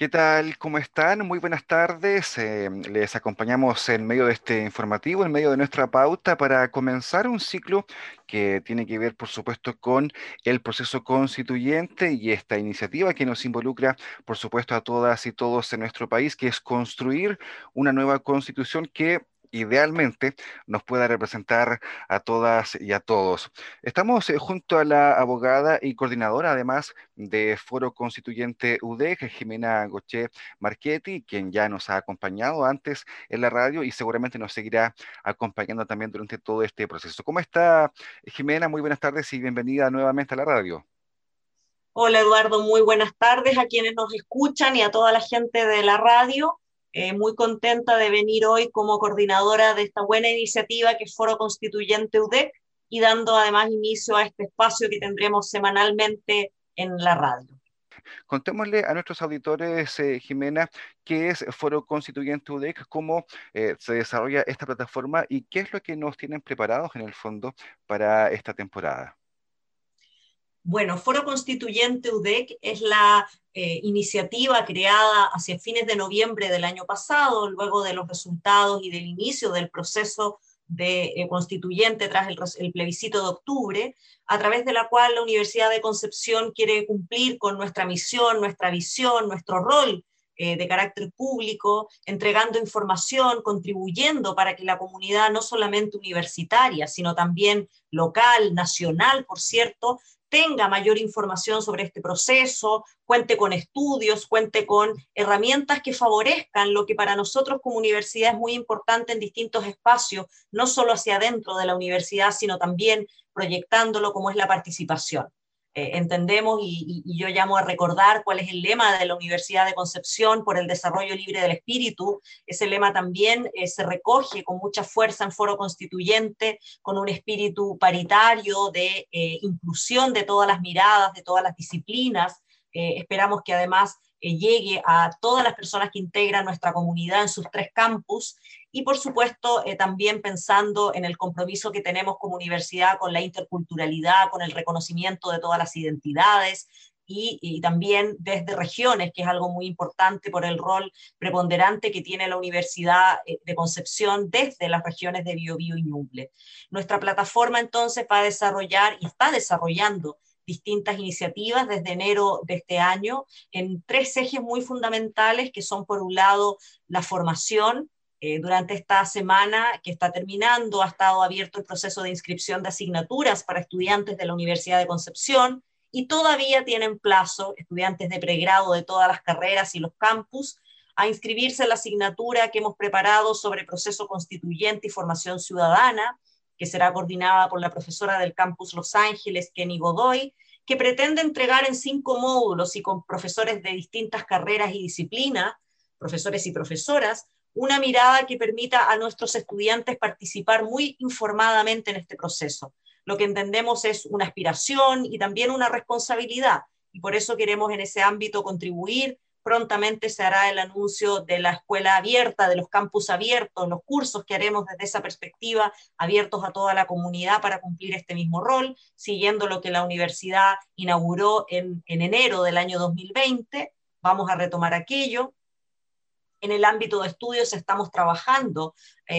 ¿Qué tal? ¿Cómo están? Muy buenas tardes. Les acompañamos en medio de este informativo, en medio de nuestra pauta para comenzar un ciclo que tiene que ver, por supuesto, con el proceso constituyente y esta iniciativa que nos involucra, por supuesto, a todas y todos en nuestro país, que es construir una nueva constitución que idealmente nos pueda representar a todas y a todos. Estamos junto a la abogada y coordinadora, además, de Foro Constituyente UDEC, Jimena Goché Marchetti, quien ya nos ha acompañado antes en la radio y seguramente nos seguirá acompañando también durante todo este proceso. ¿Cómo está, Jimena? Muy buenas tardes y bienvenida nuevamente a la radio. Hola Eduardo, muy buenas tardes a quienes nos escuchan y a toda la gente de la radio. Muy contenta de venir hoy como coordinadora de esta buena iniciativa que es Foro Constituyente UDEC y dando además inicio a este espacio que tendremos semanalmente en la radio. Contémosle a nuestros auditores, Jimena, qué es Foro Constituyente UDEC, cómo se desarrolla esta plataforma y qué es lo que nos tienen preparados en el fondo para esta temporada. Bueno, Foro Constituyente UDEC es la iniciativa creada hacia fines de noviembre del año pasado, luego de los resultados y del inicio del proceso constituyente tras el plebiscito de octubre, a través de la cual la Universidad de Concepción quiere cumplir con nuestra misión, nuestra visión, nuestro rol de carácter público, entregando información, contribuyendo para que la comunidad no solamente universitaria, sino también local, nacional, por cierto, tenga mayor información sobre este proceso, cuente con estudios, cuente con herramientas que favorezcan lo que para nosotros como universidad es muy importante en distintos espacios, no solo hacia adentro de la universidad, sino también proyectándolo como es la participación. Entendemos y yo llamo a recordar cuál es el lema de la Universidad de Concepción por el desarrollo libre del espíritu. Ese lema también se recoge con mucha fuerza en Foro Constituyente, con un espíritu paritario de inclusión de todas las miradas, de todas las disciplinas. Esperamos que además llegue a todas las personas que integran nuestra comunidad en sus tres campus y por supuesto también pensando en el compromiso que tenemos como universidad con la interculturalidad, con el reconocimiento de todas las identidades y también desde regiones, que es algo muy importante por el rol preponderante que tiene la Universidad de Concepción desde las regiones de Biobío y Ñuble. Nuestra plataforma entonces va a desarrollar y está desarrollando distintas iniciativas desde enero de este año en tres ejes muy fundamentales que son, por un lado, la formación. Durante esta semana que está terminando ha estado abierto el proceso de inscripción de asignaturas para estudiantes de la Universidad de Concepción y todavía tienen plazo estudiantes de pregrado de todas las carreras y los campus a inscribirse en la asignatura que hemos preparado sobre proceso constituyente y formación ciudadana, que será coordinada por la profesora del campus Los Ángeles, Kenny Godoy, que pretende entregar en 5 módulos y con profesores de distintas carreras y disciplinas, profesores y profesoras, una mirada que permita a nuestros estudiantes participar muy informadamente en este proceso. Lo que entendemos es una aspiración y también una responsabilidad, y por eso queremos en ese ámbito contribuir. Prontamente se hará el anuncio de la escuela abierta, de los campus abiertos, los cursos que haremos desde esa perspectiva, abiertos a toda la comunidad para cumplir este mismo rol, siguiendo lo que la universidad inauguró en enero del año 2020. Vamos a retomar aquello. En el ámbito de estudios estamos trabajando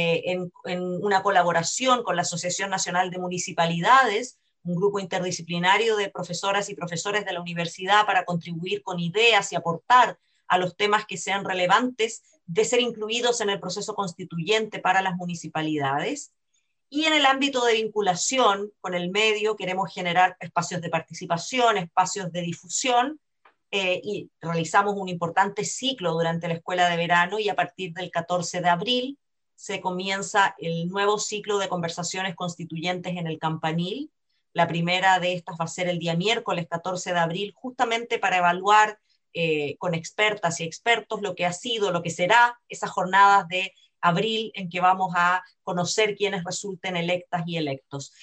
en una colaboración con la Asociación Nacional de Municipalidades, un grupo interdisciplinario de profesoras y profesores de la universidad para contribuir con ideas y aportar a los temas que sean relevantes de ser incluidos en el proceso constituyente para las municipalidades. Y en el ámbito de vinculación con el medio queremos generar espacios de participación, espacios de difusión, y realizamos un importante ciclo durante la escuela de verano y a partir del 14 de abril se comienza el nuevo ciclo de conversaciones constituyentes en el Campanil. La primera de estas va a ser el día miércoles 14 de abril, justamente para evaluar con expertas y expertos lo que ha sido, lo que será esas jornadas de abril en que vamos a conocer quienes resulten electas y electos.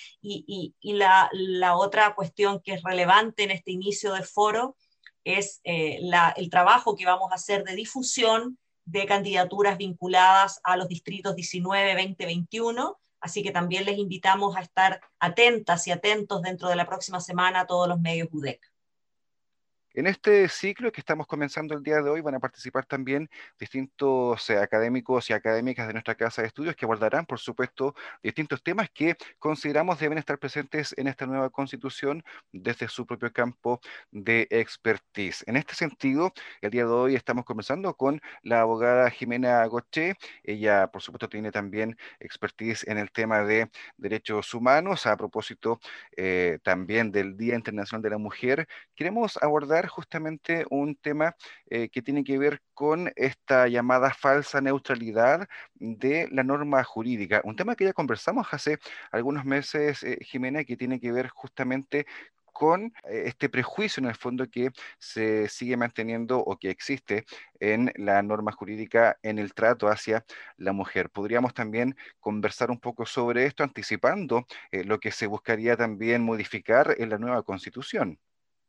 La otra cuestión que es relevante en este inicio de foro es el trabajo que vamos a hacer de difusión de candidaturas vinculadas a los distritos 19, 20, 21. Así que también les invitamos a estar atentas y atentos dentro de la próxima semana a todos los medios UDEC. En este ciclo que estamos comenzando el día de hoy van a participar también distintos académicos y académicas de nuestra casa de estudios que abordarán, por supuesto, distintos temas que consideramos deben estar presentes en esta nueva constitución desde su propio campo de expertise. En este sentido, el día de hoy estamos conversando con la abogada Jimena Goché. Ella, por supuesto, tiene también expertise en el tema de derechos humanos a propósito también del Día Internacional de la Mujer. Queremos abordar justamente un tema que tiene que ver con esta llamada falsa neutralidad de la norma jurídica, un tema que ya conversamos hace algunos meses, Jimena, que tiene que ver justamente con este prejuicio en el fondo que se sigue manteniendo o que existe en la norma jurídica en el trato hacia la mujer. Podríamos también conversar un poco sobre esto, anticipando lo que se buscaría también modificar en la nueva constitución.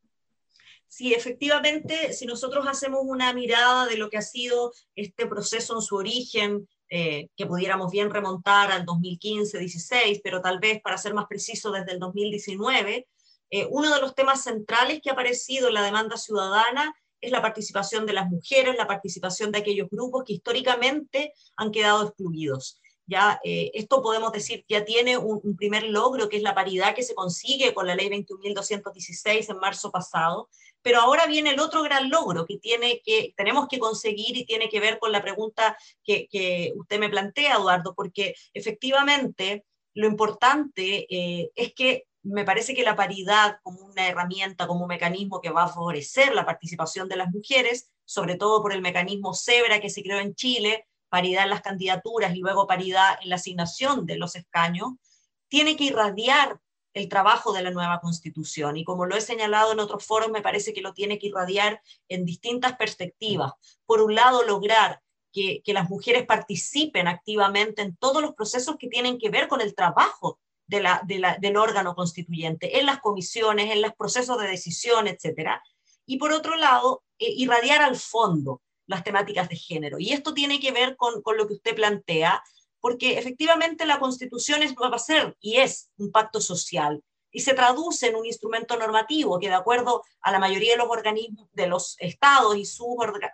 Sí, efectivamente, si nosotros hacemos una mirada de lo que ha sido este proceso en su origen, que pudiéramos bien remontar al 2015-16, pero tal vez para ser más preciso desde el 2019, uno de los temas centrales que ha aparecido en la demanda ciudadana es la participación de las mujeres, la participación de aquellos grupos que históricamente han quedado excluidos. Ya, esto podemos decir ya tiene un primer logro, que es la paridad que se consigue con la ley 21.216 en marzo pasado, pero ahora viene el otro gran logro tenemos que conseguir y tiene que ver con la pregunta que usted me plantea, Eduardo, porque efectivamente lo importante es que me parece que la paridad como una herramienta, como un mecanismo que va a favorecer la participación de las mujeres, sobre todo por el mecanismo CEBRA que se creó en Chile, paridad en las candidaturas y luego paridad en la asignación de los escaños, tiene que irradiar el trabajo de la nueva constitución. Y como lo he señalado en otros foros, me parece que lo tiene que irradiar en distintas perspectivas. Por un lado, lograr que las mujeres participen activamente en todos los procesos que tienen que ver con el trabajo del órgano constituyente, en las comisiones, en los procesos de decisión, etcétera. Y por otro lado, irradiar al fondo las temáticas de género. Y esto tiene que ver con lo que usted plantea, porque efectivamente la Constitución va a ser y es un pacto social y se traduce en un instrumento normativo que de acuerdo a la mayoría de los organismos de los estados y sus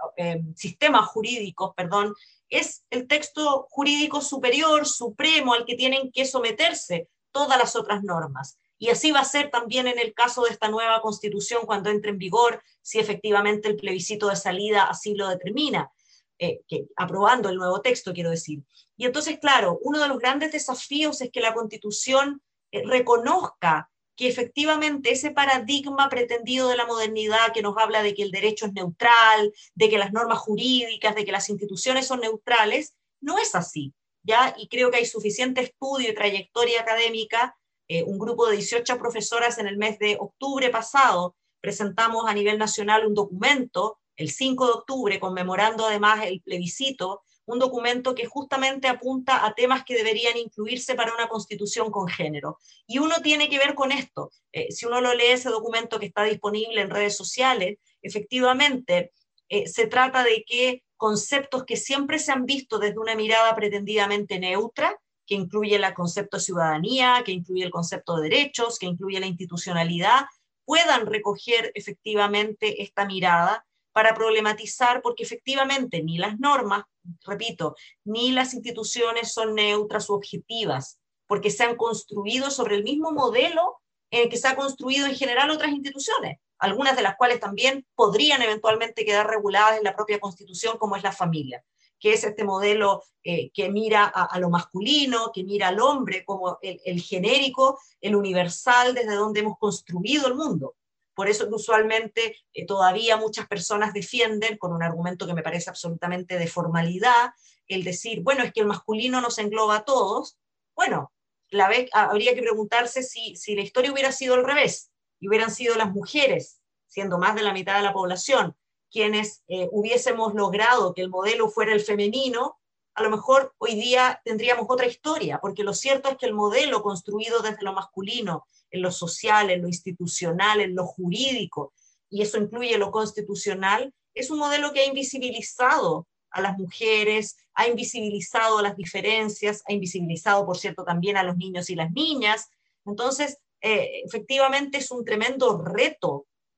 sistemas jurídicos, perdón, es el texto jurídico superior, supremo, al que tienen que someterse todas las otras normas. Y así va a ser también en el caso de esta nueva constitución cuando entre en vigor, si efectivamente el plebiscito de salida así lo determina, aprobando el nuevo texto, quiero decir. Y entonces, claro, uno de los grandes desafíos es que la Constitución reconozca que efectivamente ese paradigma pretendido de la modernidad que nos habla de que el derecho es neutral, de que las normas jurídicas, de que las instituciones son neutrales, no es así, ¿ya? Y creo que hay suficiente estudio y trayectoria académica. Un grupo de 18 profesoras en el mes de octubre pasado presentamos a nivel nacional un documento, el 5 de octubre, conmemorando además el plebiscito, un documento que justamente apunta a temas que deberían incluirse para una constitución con género. Y uno tiene que ver con esto. Si uno lo lee, ese documento que está disponible en redes sociales, efectivamente se trata de que conceptos que siempre se han visto desde una mirada pretendidamente neutra, que incluye el concepto de ciudadanía, que incluye el concepto de derechos, que incluye la institucionalidad, puedan recoger efectivamente esta mirada para problematizar, porque efectivamente ni las normas, repito, ni las instituciones son neutras u objetivas, porque se han construido sobre el mismo modelo en el que se ha construido en general otras instituciones, algunas de las cuales también podrían eventualmente quedar reguladas en la propia Constitución, como es la familia, que es este modelo que mira a lo masculino, que mira al hombre como el genérico, el universal, desde donde hemos construido el mundo. Por eso que usualmente todavía muchas personas defienden, con un argumento que me parece absolutamente de formalidad, el decir, bueno, es que el masculino nos engloba a todos. Bueno, habría que preguntarse si la historia hubiera sido al revés, y hubieran sido las mujeres, siendo más de la mitad de la población, quienes hubiésemos logrado que el modelo fuera el femenino, a lo mejor hoy día tendríamos otra historia, porque lo cierto es que el modelo construido desde lo masculino, en lo social, en lo institucional, en lo jurídico, y eso incluye lo constitucional, es un modelo que ha invisibilizado a las mujeres, ha invisibilizado las diferencias, ha invisibilizado, por cierto, también a los niños y las niñas. Entonces, efectivamente es un tremendo reto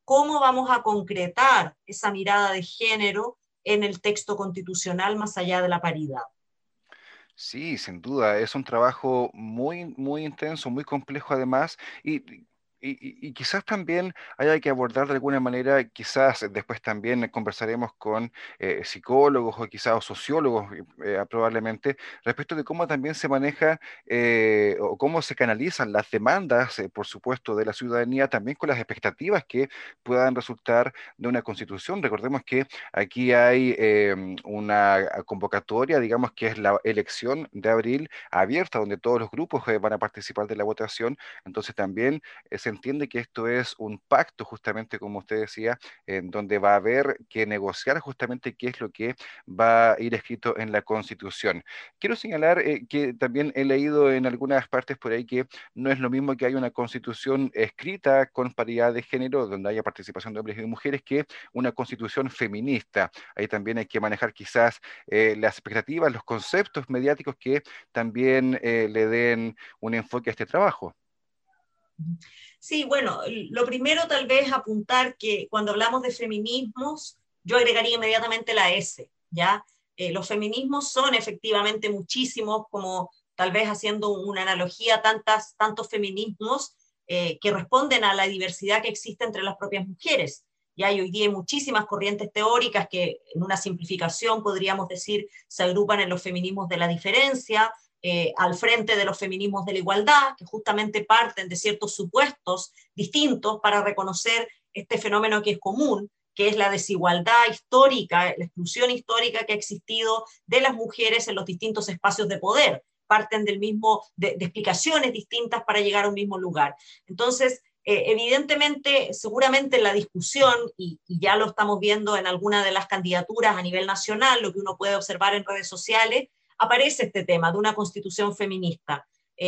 cómo vamos a concretar esa mirada de género en el texto constitucional más allá de la paridad. Sí, sin duda, es un trabajo muy intenso, muy complejo además, y quizás también haya que abordar de alguna manera, quizás después también conversaremos con psicólogos o quizás o sociólogos probablemente, respecto de cómo también se maneja o cómo se canalizan las demandas, por supuesto, de la ciudadanía, también con las expectativas que puedan resultar de una constitución. Recordemos que aquí hay una convocatoria, digamos que es la elección de abril abierta, donde todos los grupos van a participar de la votación. Entonces también se entiende que esto es un pacto, justamente como usted decía, en donde va a haber que negociar justamente qué es lo que va a ir escrito en la Constitución. Quiero señalar que también he leído en algunas partes por ahí que no es lo mismo que haya una Constitución escrita con paridad de género, donde haya participación de hombres y de mujeres, que una Constitución feminista. Ahí también hay que manejar quizás las expectativas, los conceptos mediáticos que también le den un enfoque a este trabajo. Sí, bueno, lo primero tal vez apuntar que cuando hablamos de feminismos, yo agregaría inmediatamente la S, ¿ya? Los feminismos son efectivamente muchísimos, como tal vez haciendo una analogía, tantos feminismos que responden a la diversidad que existe entre las propias mujeres. Ya hoy día hay muchísimas corrientes teóricas que en una simplificación podríamos decir se agrupan en los feminismos de la diferencia, al frente de los feminismos de la igualdad, que justamente parten de ciertos supuestos distintos para reconocer este fenómeno que es común, que es la desigualdad histórica, la exclusión histórica que ha existido de las mujeres en los distintos espacios de poder. Parten del mismo, de explicaciones distintas para llegar a un mismo lugar. Entonces, evidentemente, seguramente en la discusión, y ya lo estamos viendo en alguna de las candidaturas a nivel nacional, lo que uno puede observar en redes sociales, aparece este tema de una constitución feminista.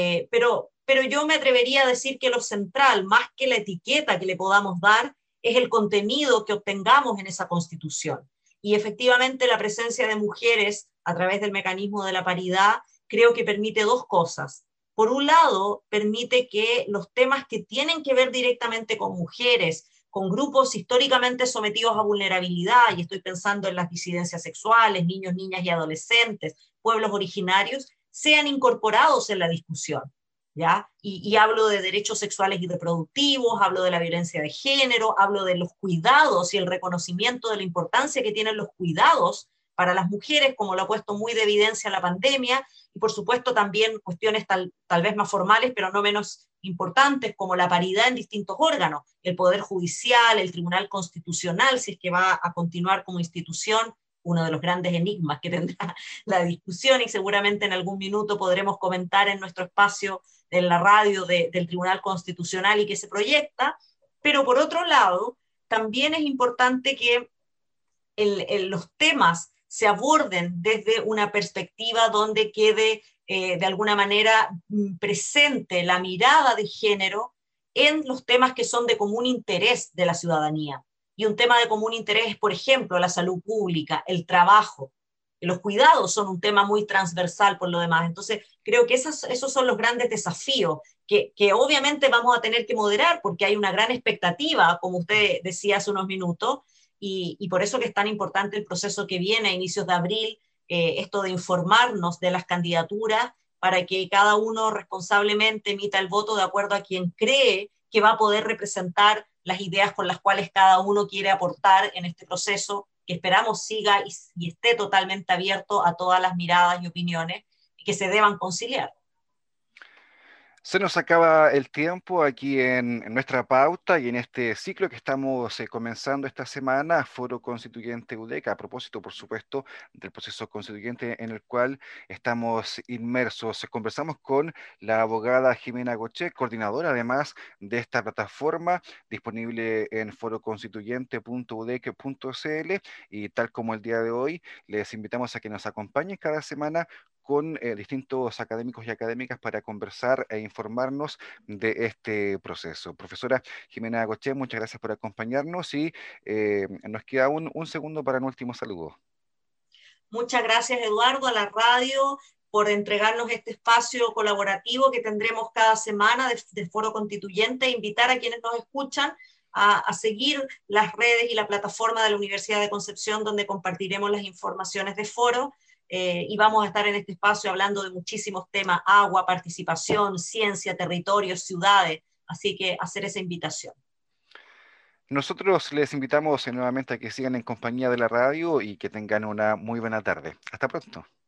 Pero yo me atrevería a decir que lo central, más que la etiqueta que le podamos dar, es el contenido que obtengamos en esa constitución. Y efectivamente la presencia de mujeres a través del mecanismo de la paridad creo que permite dos cosas. Por un lado, permite que los temas que tienen que ver directamente con mujeres, con grupos históricamente sometidos a vulnerabilidad, y estoy pensando en las disidencias sexuales, niños, niñas y adolescentes, pueblos originarios, sean incorporados en la discusión. ¿Ya? Y hablo de derechos sexuales y reproductivos, hablo de la violencia de género, hablo de los cuidados y el reconocimiento de la importancia que tienen los cuidados para las mujeres, como lo ha puesto muy de evidencia la pandemia, y por supuesto también cuestiones tal vez más formales, pero no menos importantes, como la paridad en distintos órganos, el Poder Judicial, el Tribunal Constitucional, si es que va a continuar como institución, uno de los grandes enigmas que tendrá la discusión, y seguramente en algún minuto podremos comentar en nuestro espacio en la radio del Tribunal Constitucional y que se proyecta. Pero por otro lado, también es importante que los temas se aborden desde una perspectiva donde quede de alguna manera presente la mirada de género en los temas que son de común interés de la ciudadanía. Y un tema de común interés es, por ejemplo, la salud pública, el trabajo. Los cuidados son un tema muy transversal por lo demás. Entonces, creo que esos son los grandes desafíos que obviamente vamos a tener que moderar porque hay una gran expectativa, como usted decía hace unos minutos, y por eso que es tan importante el proceso que viene a inicios de abril, esto de informarnos de las candidaturas para que cada uno responsablemente emita el voto de acuerdo a quien cree que va a poder representar las ideas con las cuales cada uno quiere aportar en este proceso, que esperamos siga y esté totalmente abierto a todas las miradas y opiniones que se deban conciliar. Se nos acaba el tiempo aquí en nuestra pauta y en este ciclo que estamos comenzando esta semana, Foro Constituyente UDEC, a propósito, por supuesto, del proceso constituyente en el cual estamos inmersos. Conversamos con la abogada Jimena Goche, coordinadora además de esta plataforma, disponible en foroconstituyente.udec.cl, y tal como el día de hoy, les invitamos a que nos acompañen cada semana con distintos académicos y académicas para conversar e informarnos de este proceso. Profesora Jimena Goché, muchas gracias por acompañarnos y nos queda un segundo para un último saludo. Muchas gracias, Eduardo, a la radio por entregarnos este espacio colaborativo que tendremos cada semana de Foro Constituyente, invitar a quienes nos escuchan a seguir las redes y la plataforma de la Universidad de Concepción, donde compartiremos las informaciones de foro. Y vamos a estar en este espacio hablando de muchísimos temas: agua, participación, ciencia, territorios, ciudades. Así que hacer esa invitación. Nosotros les invitamos nuevamente a que sigan en compañía de la radio y que tengan una muy buena tarde. Hasta pronto.